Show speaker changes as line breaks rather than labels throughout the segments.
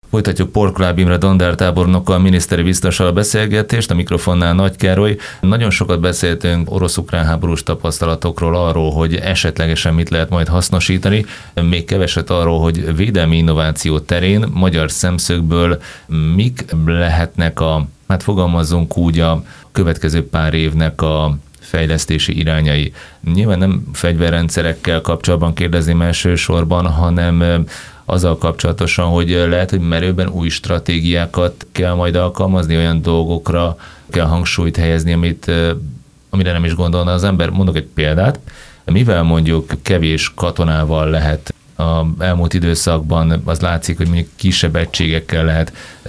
Folytatjuk Porkoláb Imre Dandár tábornokkal, miniszteri biztossal a beszélgetést, a mikrofonnál Nagy Károly. Nagyon sokat beszéltünk orosz-ukrán háborús tapasztalatokról, arról, hogy esetlegesen mit lehet majd hasznosítani, még keveset arról, hogy védelmi innováció terén magyar szemszögből mik lehetnek fogalmazzunk úgy, a következő pár évnek a fejlesztési irányai. Nyilván nem fegyverrendszerekkel kapcsolatban kérdezném elsősorban, hanem azzal kapcsolatosan, hogy lehet, hogy merőben új stratégiákat kell majd alkalmazni, olyan dolgokra kell hangsúlyt helyezni, amire nem is gondolna az ember. Mondok egy példát, mivel mondjuk kevés katonával lehet az elmúlt időszakban, az látszik, hogy mondjuk kisebb egységekkel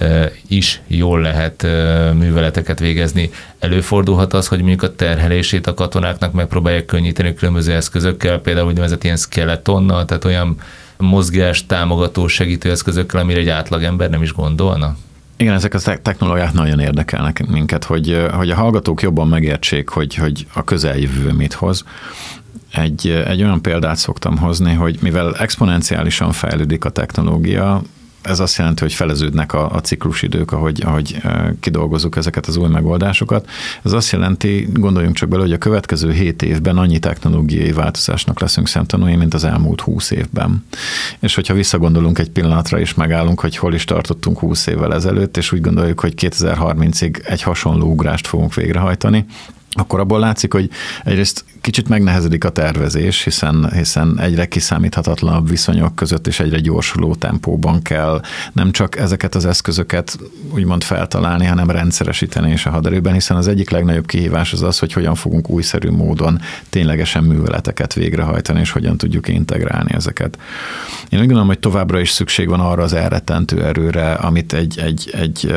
jól lehet műveleteket végezni. Előfordulhat az, hogy mondjuk a terhelését a katonáknak megpróbálják könnyíteni különböző eszközökkel, például úgynevezett ilyen skeletonnal, tehát olyan mozgás támogató segítő eszközökkel, amire egy átlagember nem is gondolna?
Igen, ezek a technológiák nagyon érdekelnek minket, hogy a hallgatók jobban megértsék, hogy a közeljövő mit hoz. Egy olyan példát szoktam hozni, hogy mivel exponenciálisan fejlődik a technológia, ez azt jelenti, hogy feleződnek a ciklusidők, ahogy kidolgozzuk ezeket az új megoldásokat. Ez azt jelenti, gondoljunk csak bele, hogy a következő 7 évben annyi technológiai változásnak leszünk szemtanúi, mint az elmúlt 20 évben. És hogyha visszagondolunk egy pillanatra, és megállunk, hogy hol is tartottunk 20 évvel ezelőtt, és úgy gondoljuk, hogy 2030-ig egy hasonló ugrást fogunk végrehajtani, akkor abból látszik, hogy egyrészt kicsit megnehezedik a tervezés, hiszen egyre kiszámíthatatlanabb viszonyok között és egyre gyorsuló tempóban kell nem csak ezeket az eszközöket úgymond feltalálni, hanem rendszeresíteni is a haderőben, hiszen az egyik legnagyobb kihívás az, hogy hogyan fogunk újszerű módon ténylegesen műveleteket végrehajtani, és hogyan tudjuk integrálni ezeket. Én úgy gondolom, hogy továbbra is szükség van arra az elrettentő erőre, amit egy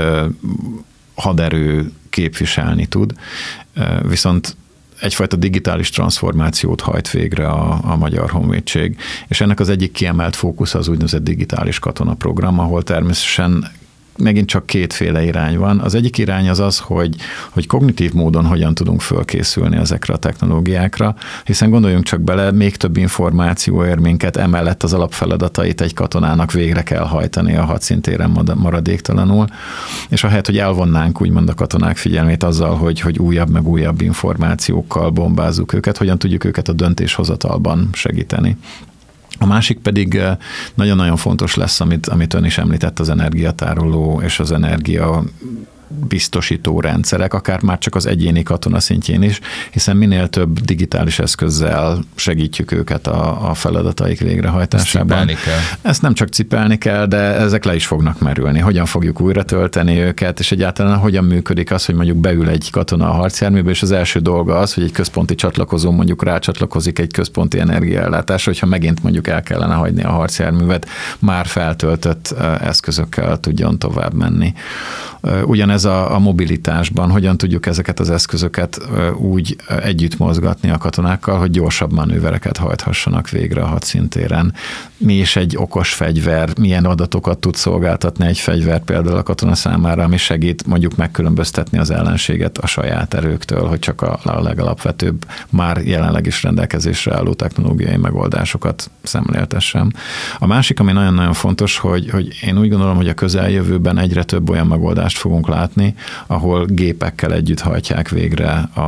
haderő képviselni tud, viszont egyfajta digitális transformációt hajt végre a Magyar Honvédség, és ennek az egyik kiemelt fókusz az úgynevezett digitális katonaprogram, ahol természetesen megint csak kétféle irány van. Az egyik irány az, hogy kognitív módon hogyan tudunk fölkészülni ezekre a technológiákra, hiszen gondoljunk csak bele, még több információ ér minket, emellett az alapfeladatait egy katonának végre kell hajtani a hadszintéren maradéktalanul, és ahelyett, hogy elvonnánk úgymond a katonák figyelmét azzal, hogy újabb meg újabb információkkal bombázzuk őket, hogyan tudjuk őket a döntéshozatalban segíteni. A másik pedig nagyon-nagyon fontos lesz, amit ön is említett, az energiatároló és az energia biztosító rendszerek, akár már csak az egyéni katona szintjén is, hiszen minél több digitális eszközzel segítjük őket a feladataik végrehajtásában. Ezt nem csak cipelni kell, de ezek le is fognak merülni. Hogyan fogjuk újra tölteni őket, és egyáltalán hogyan működik az, hogy mondjuk beül egy katona a harcjárműbe, és az első dolga az, hogy egy központi csatlakozó mondjuk rácsatlakozik egy központi energiaellátásra, hogyha megint mondjuk el kellene hagyni a harcjárművet, már feltöltött eszközökkel tudjon tovább menni. Ugyanez a mobilitásban, hogyan tudjuk ezeket az eszközöket úgy együtt mozgatni a katonákkal, hogy gyorsabb manővereket hajthassanak végre a hadszintéren. Mi is egy okos fegyver, milyen adatokat tud szolgáltatni egy fegyver például a katona számára, ami segít mondjuk megkülönböztetni az ellenséget a saját erőktől, hogy csak a legalapvetőbb, már jelenleg is rendelkezésre álló technológiai megoldásokat szemléltessem. A másik, ami nagyon-nagyon fontos, hogy én úgy gondolom, hogy a közeljövőben egyre több olyan megoldást fogunk látni, ahol gépekkel együtt hajtják végre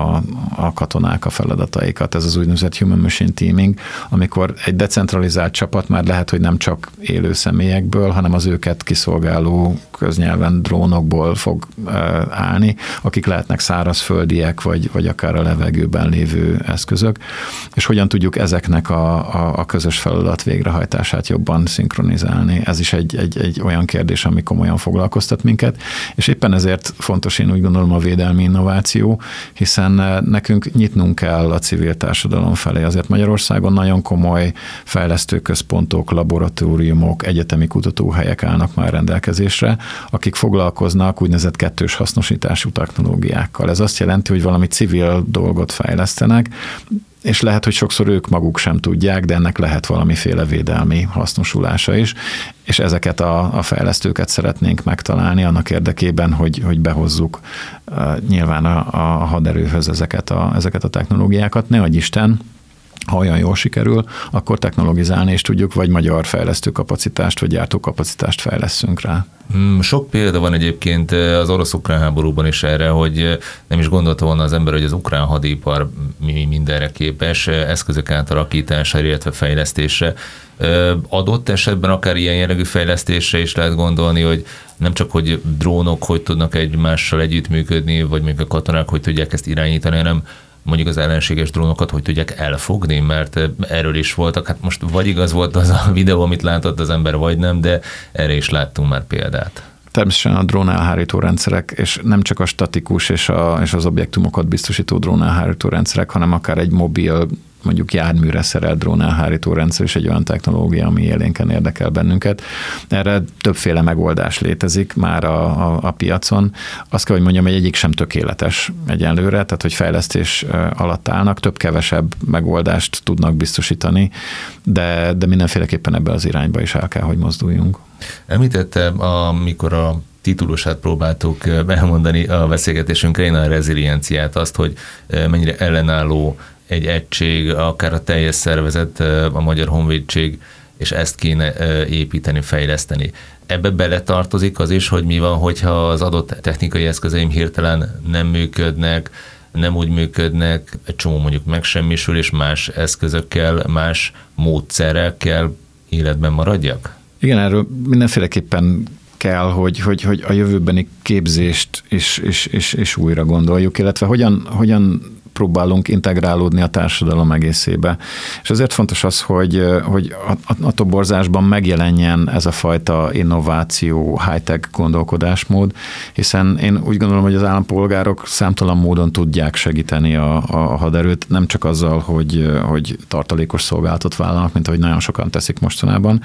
a katonák a feladataikat. Ez az úgynevezett human machine teaming, amikor egy decentralizált csapat már lehet, hogy nem csak élő személyekből, hanem az őket kiszolgáló köznyelven drónokból fog állni, akik lehetnek szárazföldiek, vagy akár a levegőben lévő eszközök, és hogyan tudjuk ezeknek a közös feladat végrehajtását jobban szinkronizálni. Ez is egy olyan kérdés, ami komolyan foglalkoztat minket, és éppen ezért fontos, én úgy gondolom, a védelmi innováció, hiszen nekünk nyitnunk kell a civil társadalom felé. Azért Magyarországon nagyon komoly fejlesztőközpontok, laboratóriumok, egyetemi kutatóhelyek állnak már rendelkezésre, akik foglalkoznak úgynevezett kettős hasznosítású technológiákkal. Ez azt jelenti, hogy valami civil dolgot fejlesztenek, és lehet, hogy sokszor ők maguk sem tudják, de ennek lehet valamiféle védelmi hasznosulása is, és ezeket a fejlesztőket szeretnénk megtalálni annak érdekében, hogy behozzuk nyilván a haderőhöz ezeket a technológiákat. Ne adj Isten, ha olyan jól sikerül, akkor technologizálni is tudjuk, vagy magyar fejlesztőkapacitást, vagy gyártókapacitást fejleszünk rá.
Sok példa van egyébként az orosz-ukrán háborúban is erre, hogy nem is gondolta volna az ember, hogy az ukrán hadipar mindenre képes, eszközök átalakítására, illetve fejlesztésre. Adott esetben akár ilyen jellegű fejlesztésre is lehet gondolni, hogy nem csak, hogy drónok hogy tudnak egymással együttműködni, vagy még a katonák hogy tudják ezt irányítani, hanem mondjuk az ellenséges drónokat hogy tudják elfogni, mert erről is voltak, hát most vagy igaz volt az a videó, amit látott az ember, vagy nem, de erre is láttunk már példát. Természetesen
a drónelhárító rendszerek, és nem csak a statikus és az objektumokat biztosító drónelhárító rendszerek, hanem akár egy mobil, mondjuk járműre szerelt drónelhárító rendszer is egy olyan technológia, ami élénken érdekel bennünket. Erre többféle megoldás létezik már a piacon. Azt kell, hogy mondjam, hogy egyik sem tökéletes egyenlőre, tehát hogy fejlesztés alatt állnak, több-kevesebb megoldást tudnak biztosítani, de mindenféleképpen ebbe az irányba is el kell, hogy mozduljunk.
Említette, amikor a titulusát próbáltuk elmondani a beszélgetésünkre, a rezilienciát, azt, hogy mennyire ellenálló egy egység, akár a teljes szervezet, a Magyar Honvédség, és ezt kéne építeni, fejleszteni. Ebbe beletartozik az is, hogy mi van, hogyha az adott technikai eszközeim hirtelen nem működnek, nem úgy működnek, egy csomó mondjuk megsemmisül, és más eszközökkel, más módszerekkel életben maradjak?
Igen, erről mindenféleképpen kell, hogy a jövőbeni képzést is újra gondoljuk, illetve hogyan próbálunk integrálódni a társadalom egészébe. És azért fontos az, hogy a toborzásban megjelenjen ez a fajta innováció, high-tech gondolkodásmód, hiszen én úgy gondolom, hogy az állampolgárok számtalan módon tudják segíteni a haderőt, nem csak azzal, hogy tartalékos szolgálatot vállalnak, mint ahogy nagyon sokan teszik mostanában,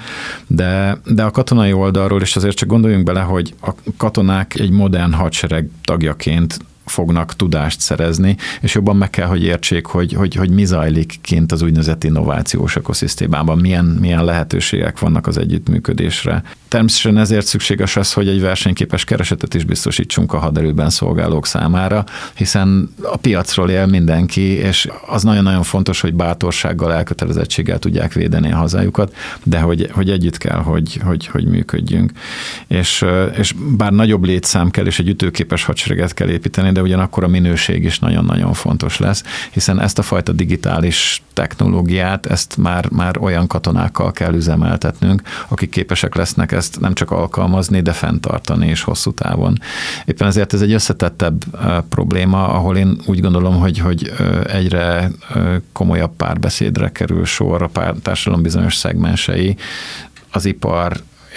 de a katonai oldalról is azért csak gondoljunk bele, hogy a katonák egy modern hadsereg tagjaként fognak tudást szerezni, és jobban meg kell, hogy értsék, hogy mi zajlik kint az úgynevezett innovációs ökoszisztémában, milyen lehetőségek vannak az együttműködésre. Természetesen ezért szükséges az, hogy egy versenyképes keresetet is biztosítsunk a haderőben szolgálók számára, hiszen a piacról él mindenki, és az nagyon-nagyon fontos, hogy bátorsággal, elkötelezettséggel tudják védeni a hazájukat, de hogy együtt kell, hogy működjünk. És bár nagyobb létszám kell, és egy ütőképes hadsereget kell építeni, de ugyanakkor a minőség is nagyon-nagyon fontos lesz, hiszen ezt a fajta digitális technológiát, ezt már olyan katonákkal kell üzemeltetnünk, akik képesek lesznek ezt nem csak alkalmazni, de fenntartani is hosszú távon. Éppen ezért ez egy összetettebb probléma, ahol én úgy gondolom, hogy egyre komolyabb párbeszédre kerül sor a társadalom bizonyos szegmensei, az ipar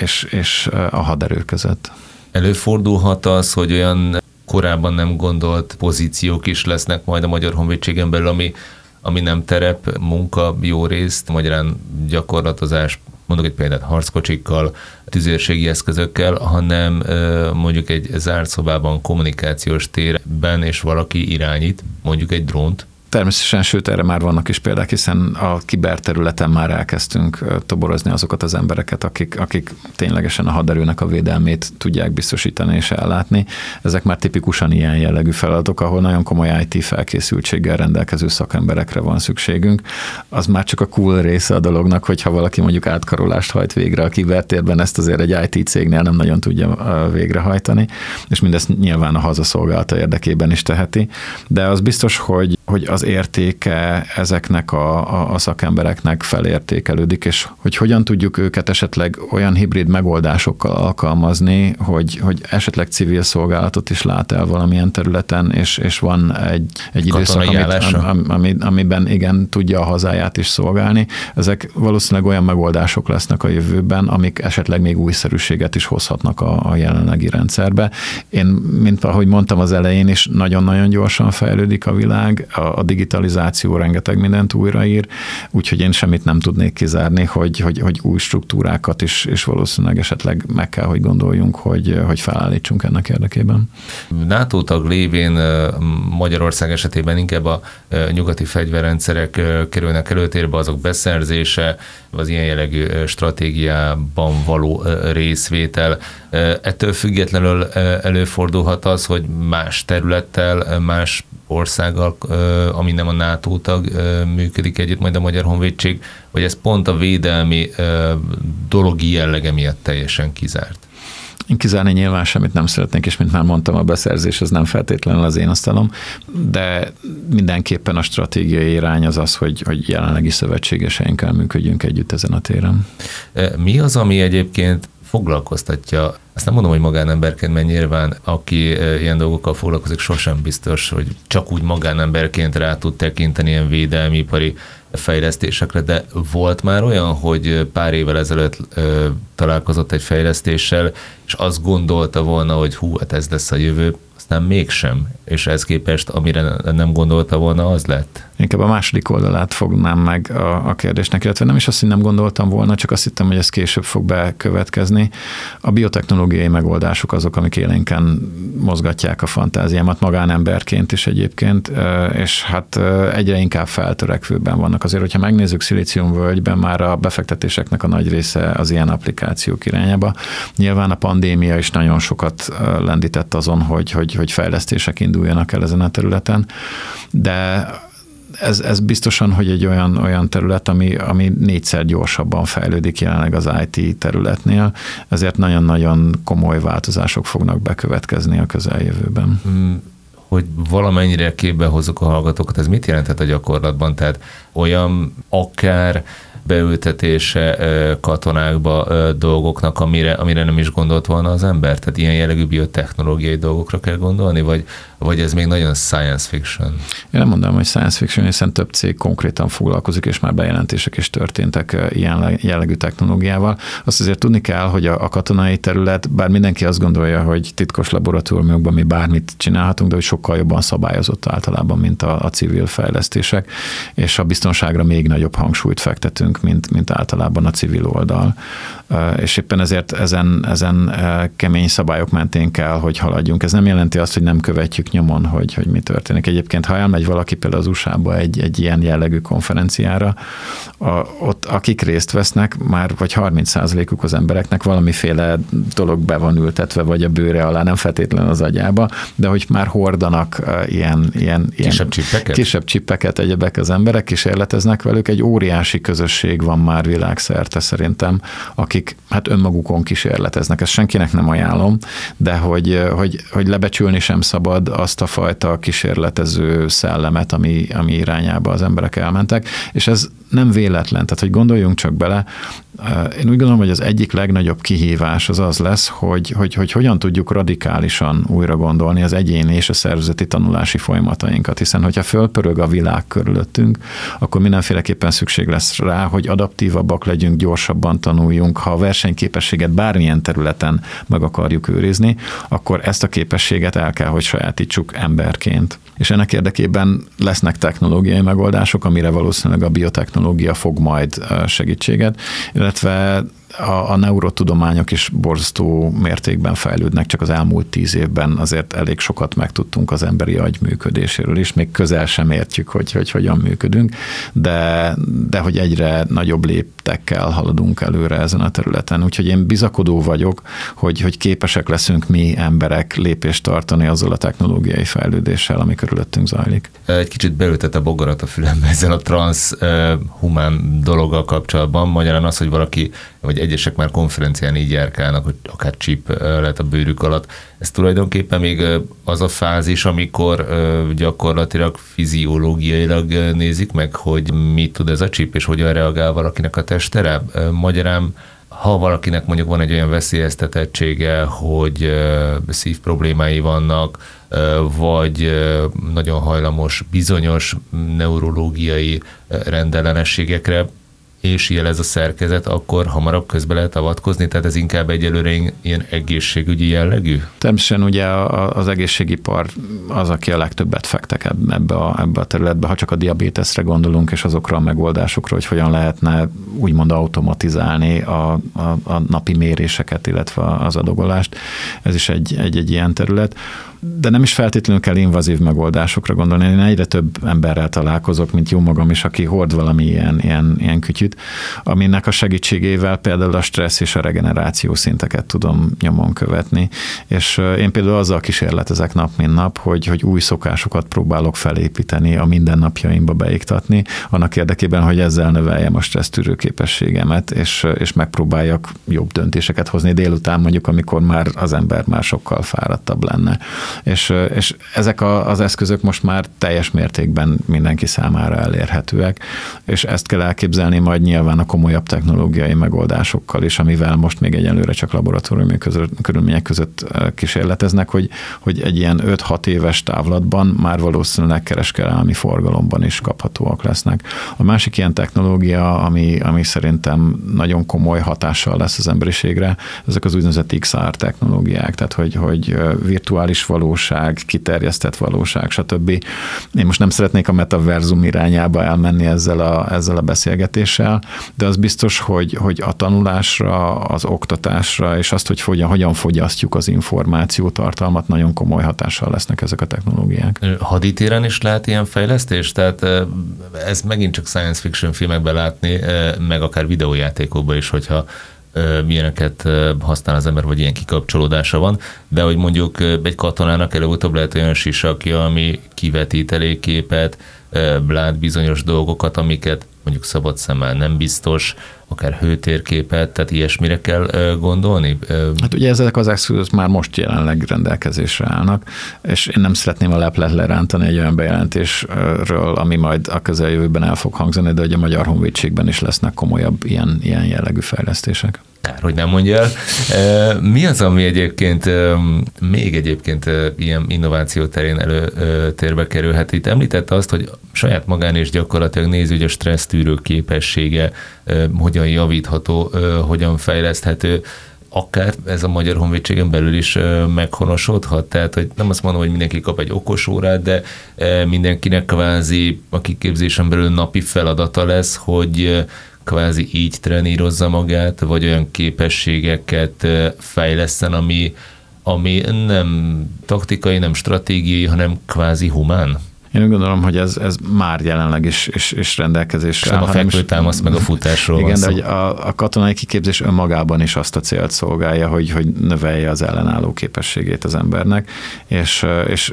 és a haderő között.
Előfordulhat az, hogy olyan korábban nem gondolt pozíciók is lesznek majd a Magyar Honvédségen belül, ami nem terep, munka jó részt, magyarán gyakorlatozás, mondok egy példát, harckocsikkal, tüzérségi eszközökkel, hanem mondjuk egy zárt szobában, kommunikációs térben, és valaki irányít, mondjuk egy drónt.
Természetesen, sőt, erre már vannak is példák, hiszen a kiberterületen már elkezdtünk toborozni azokat az embereket, akik ténylegesen a haderőnek a védelmét tudják biztosítani és ellátni. Ezek már tipikusan ilyen jellegű feladatok, ahol nagyon komoly IT felkészültséggel rendelkező szakemberekre van szükségünk. Az már csak a cool része a dolognak, hogyha valaki mondjuk átkarolást hajt végre a kibertérben, ezt azért egy IT cégnél nem nagyon tudja végrehajtani, és mindezt nyilván a hazaszolgálata érdekében is teheti. De az biztos, hogy az értéke ezeknek a szakembereknek felértékelődik, és hogy hogyan tudjuk őket esetleg olyan hibrid megoldásokkal alkalmazni, hogy esetleg civil szolgálatot is lát el valamilyen területen, és van egy időszak, amiben igen, tudja a hazáját is szolgálni. Ezek valószínűleg olyan megoldások lesznek a jövőben, amik esetleg még újszerűséget is hozhatnak a jelenlegi rendszerbe. Én, mint ahogy mondtam az elején is, nagyon-nagyon gyorsan fejlődik a világ, a digitalizáció rengeteg mindent újraír, úgyhogy én semmit nem tudnék kizárni, hogy új struktúrákat is valószínűleg esetleg meg kell, hogy gondoljunk, hogy felállítsunk ennek érdekében.
NATO tag lévén Magyarország esetében inkább a nyugati fegyverrendszerek kerülnek előtérbe, azok beszerzése, az ilyen jellegű stratégiában való részvétel. Ettől függetlenül előfordulhat az, hogy más területtel, más országgal, ami nem a NATO tag, működik együtt majd a Magyar Honvédség, vagy ez pont a védelmi dologi jellege miatt teljesen kizárt?
Én kizárni nyilván semmit nem szeretnék, és mint már mondtam, a beszerzés az nem feltétlenül az én asztalom, de mindenképpen a stratégiai irány az, hogy jelenlegi szövetségeseinkkel működjünk együtt ezen a téren.
Mi az, ami egyébként foglalkoztatja, azt nem mondom, hogy magánemberként, mert nyilván aki ilyen dolgokkal foglalkozik, sosem biztos, hogy csak úgy magánemberként rá tud tekinteni ilyen védelmi ipari fejlesztésekre, de volt már olyan, hogy pár évvel ezelőtt találkozott egy fejlesztéssel, és azt gondolta volna, hogy hát ez lesz a jövő, aztán mégsem, és ez képest, amire nem gondolta volna, az lett.
Inkább a második oldalát fognám meg a kérdésnek, illetve nem is azt, hogy nem gondoltam volna, csak azt hittem, hogy ez később fog bekövetkezni. A biotechnológiai megoldások azok, amik élénken mozgatják a fantáziámat magánemberként is egyébként, és hát egyre inkább feltörekvőben vannak. Azért, hogyha megnézzük Szilíciumvölgyben, már a befektetéseknek a nagy része az ilyen applikációk irányába. Nyilván a pandémia is nagyon sokat lendített azon, hogy fejlesztések induljanak el ezen a területen, de ez biztosan, hogy egy olyan terület, ami 4-szer gyorsabban fejlődik jelenleg az IT területnél, ezért nagyon-nagyon komoly változások fognak bekövetkezni a közeljövőben.
Hogy valamennyire képbe hozzuk a hallgatókat, ez mit jelenthet a gyakorlatban? Tehát olyan akár beültetése katonákba dolgoknak, amire nem is gondolt volna az ember? Tehát ilyen jellegű biotechnológiai dolgokra kell gondolni, vagy ez még nagyon science fiction? Én
nem mondanám, hogy science fiction, hiszen több cég konkrétan foglalkozik, és már bejelentések is történtek ilyen jellegű technológiával. Azt azért tudni kell, hogy a katonai terület, bár mindenki azt gondolja, hogy titkos laboratóriumokban mi bármit csinálhatunk, de hogy sokkal jobban szabályozott általában, mint a civil fejlesztések, és a biztonságra még nagyobb hangsúlyt fektetünk, mint általában a civil oldal. És éppen ezért ezen kemény szabályok mentén kell, hogy haladjunk. Ez nem jelenti azt, hogy nem követjük nyomon, hogy mi történik. Egyébként, ha elmegy valaki például az USA-ba egy ilyen jellegű konferenciára, ott akik részt vesznek, már vagy 30%-uk az embereknek valamiféle dolog be van ültetve, vagy a bőre alá, nem feltétlenül az agyába, de hogy már hordanak ilyen kisebb csippeket egyebek az emberek, kísérleteznek velük, egy óriási közösség van már világszerte szerintem, akik hát önmagukon kísérleteznek. Ezt senkinek nem ajánlom, de hogy lebecsülni sem szabad azt a fajta kísérletező szellemet, ami irányába az emberek elmentek, és ez nem véletlen, tehát hogy gondoljunk csak bele, én úgy gondolom, hogy az egyik legnagyobb kihívás az lesz, hogy hogyan tudjuk radikálisan újra gondolni az egyéni és a szervezeti tanulási folyamatainkat, hiszen hogyha fölpörög a világ körülöttünk, akkor mindenféleképpen szükség lesz rá, hogy adaptívabbak legyünk, gyorsabban tanuljunk, ha a versenyképességet bármilyen területen meg akarjuk őrizni, akkor ezt a képességet el kell, hogy sajátítsuk emberként. És ennek érdekében lesznek technológiai megoldások, amire valószínűleg a biotechnológia fog majd segítséget, illetve a neurotudományok is borzasztó mértékben fejlődnek, csak az elmúlt 10 évben azért elég sokat megtudtunk az emberi agy működéséről is, még közel sem értjük, hogy hogyan működünk, de hogy egyre nagyobb léptekkel haladunk előre ezen a területen. Úgyhogy én bizakodó vagyok, hogy képesek leszünk mi emberek lépést tartani azzal a technológiai fejlődéssel, ami körülöttünk zajlik.
Egy kicsit beültette a bogarat a fülembe ezzel a transhumán dologgal kapcsolatban. Magyarán az, hogy valaki, vagy egyesek már konferencián így járkálnak, hogy akár chip lehet a bőrük alatt. Ez tulajdonképpen még az a fázis, amikor gyakorlatilag fiziológiailag nézik meg, hogy mit tud ez a chip, és hogyan reagál valakinek a testere. Magyarán, ha valakinek mondjuk van egy olyan veszélyeztetettsége, hogy szív problémái vannak, vagy nagyon hajlamos bizonyos neurológiai rendellenességekre, és jelez a szerkezet, akkor hamarabb közbe lehet avatkozni, tehát ez inkább egyelőre ilyen egészségügyi jellegű?
Természetesen ugye az egészségipar az, aki a legtöbbet fektek ebbe a területbe, ha csak a diabéteszre gondolunk, és azokra a megoldásokra, hogy hogyan lehetne úgymond automatizálni a napi méréseket, illetve az adogolást. Ez is egy ilyen terület. de nem is feltétlenül kell invazív megoldásokra gondolni. Én egyre több emberrel találkozok, mint jó magam is, aki hord valami ilyen kütyüt, aminek a segítségével például a stressz és a regeneráció szinteket tudom nyomon követni. És én például azzal kísérletezek nap, mint nap, hogy új szokásokat próbálok felépíteni, a mindennapjaimba beiktatni, annak érdekében, hogy ezzel növeljem a stressztűrő képességemet, és megpróbáljak jobb döntéseket hozni délután, mondjuk, amikor már az ember már sokkal fáradtabb lenne. És ezek az eszközök most már teljes mértékben mindenki számára elérhetőek, és ezt kell elképzelni majd nyilván a komolyabb technológiai megoldásokkal is, amivel most még egyelőre csak laboratóriumi körülmények között kísérleteznek, hogy egy ilyen 5-6 éves távlatban már valószínűleg kereskedelmi forgalomban is kaphatóak lesznek. A másik ilyen technológia, ami szerintem nagyon komoly hatással lesz az emberiségre, ezek az úgynevezett XR technológiák, tehát hogy virtuális valóság, kiterjesztett valóság, stb. Én most nem szeretnék a metaverzum irányába elmenni ezzel a beszélgetéssel, de az biztos, hogy a tanulásra, az oktatásra, és azt, hogy hogyan fogyasztjuk az információtartalmat, nagyon komoly hatással lesznek ezek a technológiák.
Haditéren is lehet ilyen fejlesztés? Tehát ez megint csak science fiction filmekben látni, meg akár videójátékokban is, hogyha milyeneket használ az ember, vagy ilyen kikapcsolódása van, de hogy mondjuk egy katonának előbb-utóbb lehet olyan sisakja, ami kivetít elég képet, lát bizonyos dolgokat, amiket mondjuk szabad szemmel nem biztos, akár hőtérképet, tehát ilyesmire kell gondolni?
Hát ugye ezek az eszközök már most jelenleg rendelkezésre állnak, és én nem szeretném a leplet lerántani egy olyan bejelentésről, ami majd a közeljövőben el fog hangzani, de hogy a Magyar Honvédségben is lesznek komolyabb ilyen jellegű fejlesztések.
Kár, hogy nem mondja el. Mi az, ami egyébként még ilyen innováció terén előtérbe kerülhet? Itt említette azt, hogy saját magán is gyakorlatilag nézi, hogy a stressztűrő képessége hogyan javítható, hogyan fejleszthető, akár ez a Magyar Honvédségen belül is meghonosodhat. Tehát, hogy nem azt mondom, hogy mindenki kap egy okos órát, de mindenkinek kvázi a kiképzésen belül napi feladata lesz, hogy kvázi így trenírozza magát, vagy olyan képességeket fejleszten, ami nem taktikai, nem stratégiai, hanem kvázi humán.
Én úgy gondolom, hogy ez már jelenleg is rendelkezésre áll.
A fekvőtámasz meg a futásról
igen,
van szó.
de hogy a katonai kiképzés önmagában is azt a célt szolgálja, hogy növelje az ellenálló képességét az embernek, és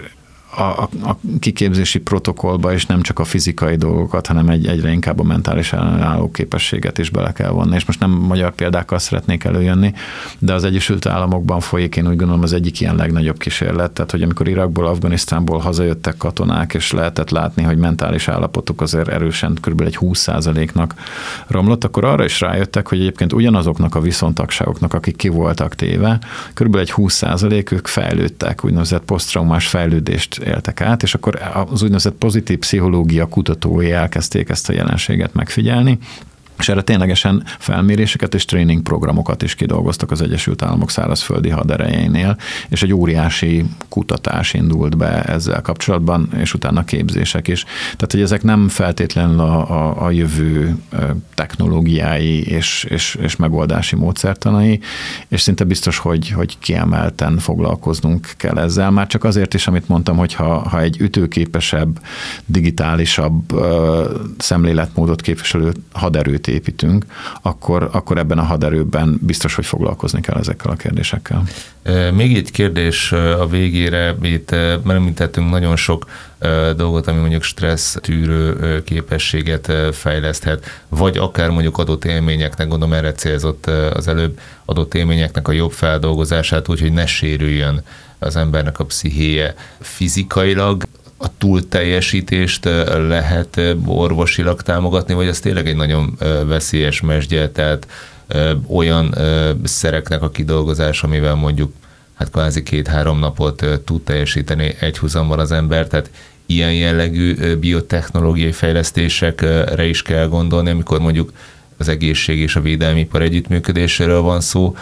a kiképzési protokollba is nem csak a fizikai dolgokat, hanem egyre inkább a mentális ellenálló képességet is bele kell vonni. És most nem magyar példákkal szeretnék előjönni, de az Egyesült Államokban folyik, én úgy gondolom, az egyik ilyen legnagyobb kísérlet. Tehát, hogy amikor Irakból, Afganisztánból hazajöttek katonák, és lehetett látni, hogy mentális állapotuk azért erősen kb. Egy 20%-nak romlott, akkor arra is rájöttek, hogy egyébként ugyanazoknak a viszontagságoknak, akik ki voltak téve, kb. Egy 20% ők fejlődtek, úgynevezett posztraumás fejlődést éltek át, és akkor az úgynevezett pozitív pszichológia kutatói elkezdték ezt a jelenséget megfigyelni, és erre ténylegesen felméréseket és tréningprogramokat is kidolgoztak az Egyesült Államok szárazföldi haderejeinél, és egy óriási kutatás indult be ezzel kapcsolatban, és utána képzések is. Tehát, hogy ezek nem feltétlenül a jövő technológiái és megoldási módszertanai, és szinte biztos, hogy kiemelten foglalkoznunk kell ezzel. Már csak azért is, amit mondtam, hogy ha egy ütőképesebb, digitálisabb szemléletmódot képviselő haderőt építünk, akkor ebben a haderőben biztos, hogy foglalkozni kell ezekkel a kérdésekkel.
Még egy kérdés a végére, itt említettünk nagyon sok dolgot, ami mondjuk stressz tűrő képességet fejleszthet, vagy akár mondjuk adott élményeknek, gondolom erre célzott az előbb, adott élményeknek a jobb feldolgozását, úgyhogy ne sérüljön az embernek a pszichéje fizikailag. A túlteljesítést lehet orvosilag támogatni, vagy ez tényleg egy nagyon veszélyes mesdje, tehát olyan szereknek a kidolgozása, amivel mondjuk hát kvázi 2-3 napot tud teljesíteni egyhuzamban az ember, tehát ilyen jellegű biotechnológiai fejlesztésekre is kell gondolni, amikor mondjuk az egészség és a védelmi ipar együttműködéséről van szó,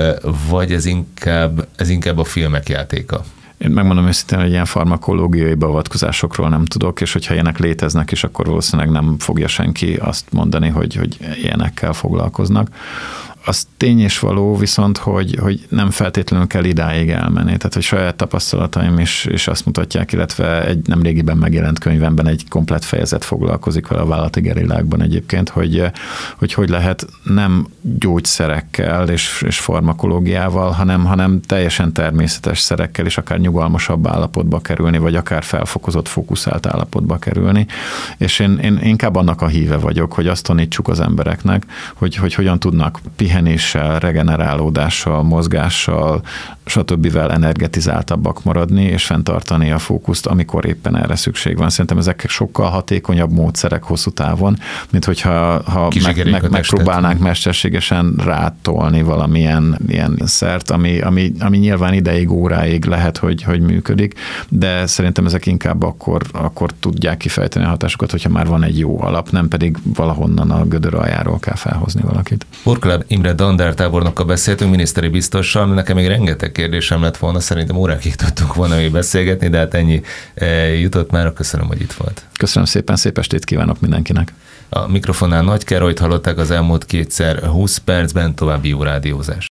vagy ez inkább a filmek játéka?
Én megmondom őszintén, hogy ilyen farmakológiai beavatkozásokról nem tudok, és hogyha ilyenek léteznek is, akkor valószínűleg nem fogja senki azt mondani, hogy ilyenekkel foglalkoznak. az tény és való, viszont, hogy nem feltétlenül kell idáig elmenni. Tehát, hogy saját tapasztalataim is azt mutatják, illetve egy nemrégiben megjelent könyvemben egy komplett fejezet foglalkozik vele a vállalati gerillákban egyébként, hogy lehet nem gyógyszerekkel és farmakológiával, hanem teljesen természetes szerekkel is akár nyugalmasabb állapotba kerülni, vagy akár felfokozott, fókuszált állapotba kerülni. És én inkább annak a híve vagyok, hogy azt tanítsuk az embereknek, hogy hogyan tudnak pihenéssel, regenerálódással, mozgással, stb. Energetizáltabbak maradni, és fenntartani a fókuszt, amikor éppen erre szükség van. Szerintem ezek sokkal hatékonyabb módszerek hosszú távon, mint hogyha megpróbálnánk mesterségesen rátolni valamilyen ilyen szert, ami nyilván ideig, óráig lehet, hogy működik, de szerintem ezek inkább akkor tudják kifejteni a hatásokat, hogyha már van egy jó alap, nem pedig valahonnan a gödör aljáról kell felhozni valakit.
Porkoláb Imre dandártábornokkal beszéltünk, miniszteri biztossal, nekem még rengeteg kérdésem lett volna, szerintem órákig tudtunk volna még beszélgetni, de hát ennyi jutott már. Köszönöm, hogy itt volt.
Köszönöm szépen, szép estét kívánok mindenkinek.
A mikrofonnál Nagy Károlyt hallották, az elmúlt kétszer 20 percben, további jó rádiózás.